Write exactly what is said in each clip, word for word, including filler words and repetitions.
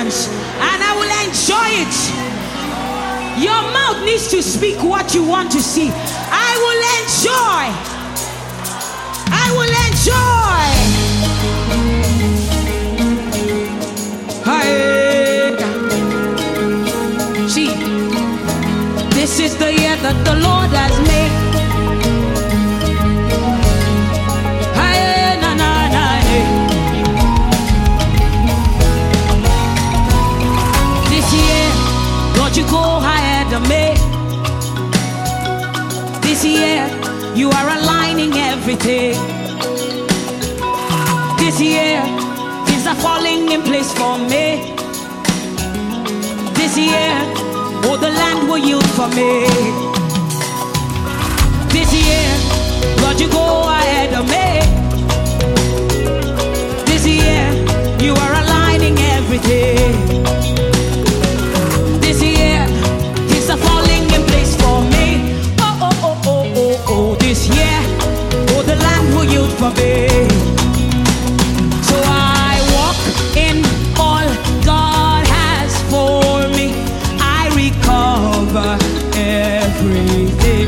presence and I will enjoy it. Your mouth needs to speak what you want to see. I will enjoy. I will enjoy. Hey. See, this is the year that the Lord has made. Hey, na, na, na, hey. This year, Lord, you go ahead of me. This year, you are aligning everything. This year, things are falling in place for me. This year, oh, the land will yield for me. This year, Lord, you go ahead of me. This year, you are aligning everything. This year, things are falling in place for me. Oh, oh, oh, oh, oh, oh. This year, oh, the land will yield for me. So I walk in all God has for me. I recover everything.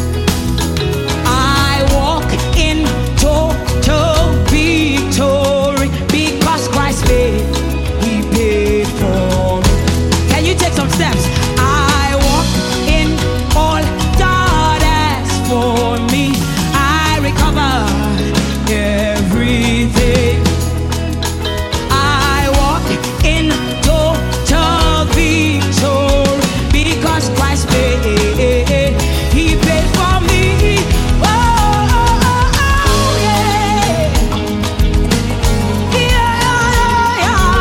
I walk in total victory because Christ paid. He paid for me. Can you take some steps? I walk in all God has for me. I recover everything. I walk in total victory because Christ paid. He paid for me. Oh, oh, oh, oh, yeah. Yeah, yeah,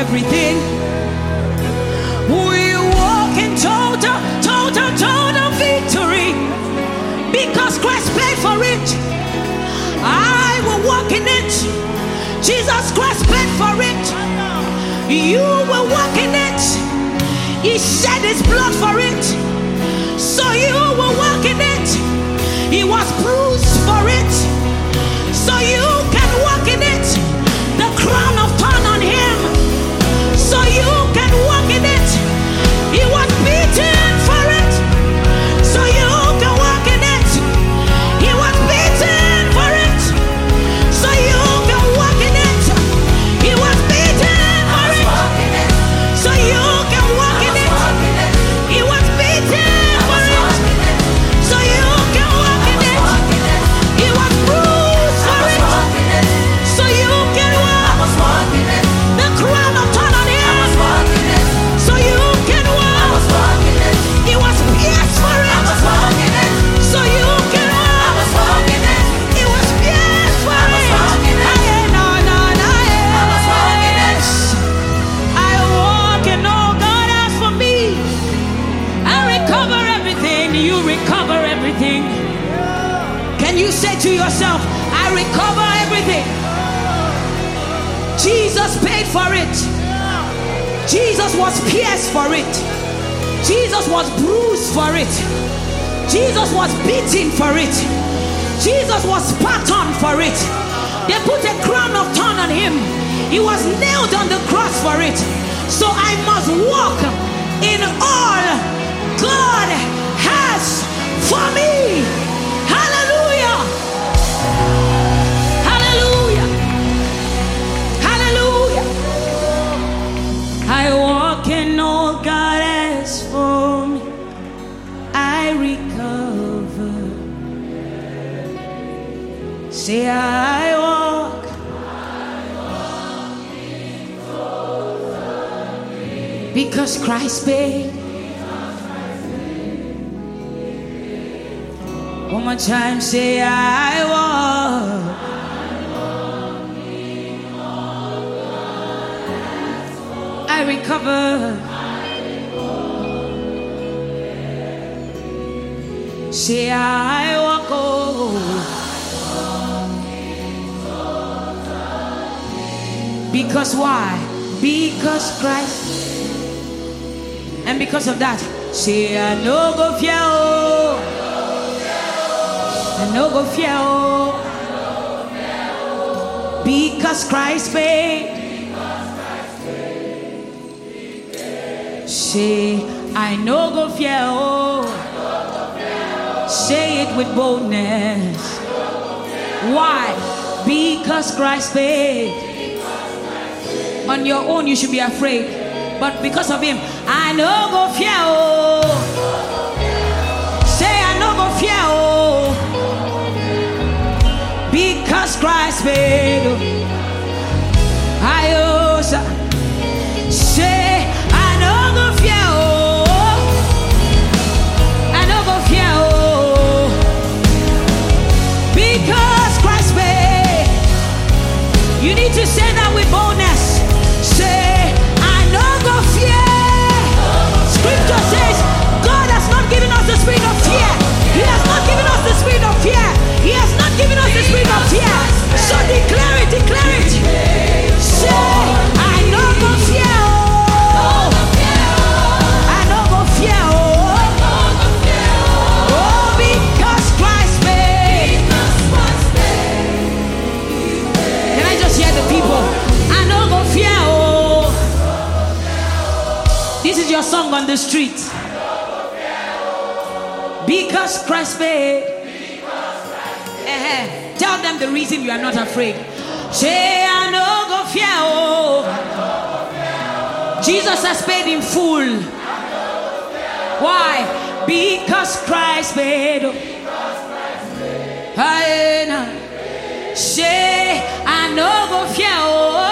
everything. We walk in total, total, total victory because Christ paid for it. I will walk in it. Jesus Christ paid for it. You will walk in it. He shed his blood for it. So you will walk in it. He was bruised for it. So you can walk in it. The crown of thorn on him. So you can walk in it. He was beaten for it. So you can walk in it. He was beaten for it. So you can walk in it. He was beaten for it. So you can walk in it. He was beaten for it. So you can walk in it. He was bruised for it. So you can walk. The crown of thorn on him. So you can walk. He was pierced for it. So you can walk. He was pierced for it. Aye, no, no, no, yes. I walk in all God has for me. I recover everything. You recover everything. Can you say to yourself, I recover everything? Jesus paid for it. Jesus was pierced for it. Jesus was bruised for it. Jesus was beaten for it. Jesus was spat on for it. They put a crown of thorn on him. He was nailed on the cross for it. So I must walk in all God has for me. Hallelujah. Hallelujah. Hallelujah. I walk in all God has for me. I recover. Say I walk. Because Christ paid. One more time, say I walk. I recover. Say I walk. Oh. Because why? Because Christ. And because of that, say I no go fear. Oh. I no go fear. Oh. Because Christ paid. Say I no go fear. Oh. Say it with boldness. Why? Because Christ paid. On your own you should be afraid, but because of him, I no go fear. Oh. Say I no go fear. Oh. Because Christ paid. I oh, say I no go fear. Oh. I no go fear. Oh. Because Christ paid. You need to say that with boldness. Say, I no go fear. Scripture says, God has not given us the spirit of fear. He has not given us the spirit of fear. He has not given us the spirit of fear. So declare it, declare it. Say, I no go fear. Oh. I no go fear. Oh. Oh, because Christ paid. Can I just hear the people? I no go fear. Oh. This is your song on the street. Because Christ paid. Uh-huh. Tell them the reason you are not afraid. Say I no go fear. Oh. Jesus has paid in full. Why? Because Christ paid. I say I no go fear. Oh.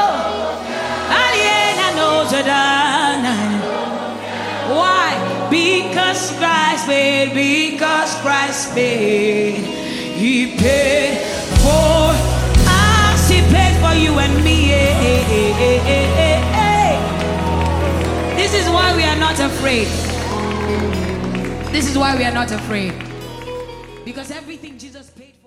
Why? Because Christ paid. Because Christ paid. He paid for us. He paid for you and me. is why we are not afraid. This is why we are not afraid. Because everything Jesus paid for.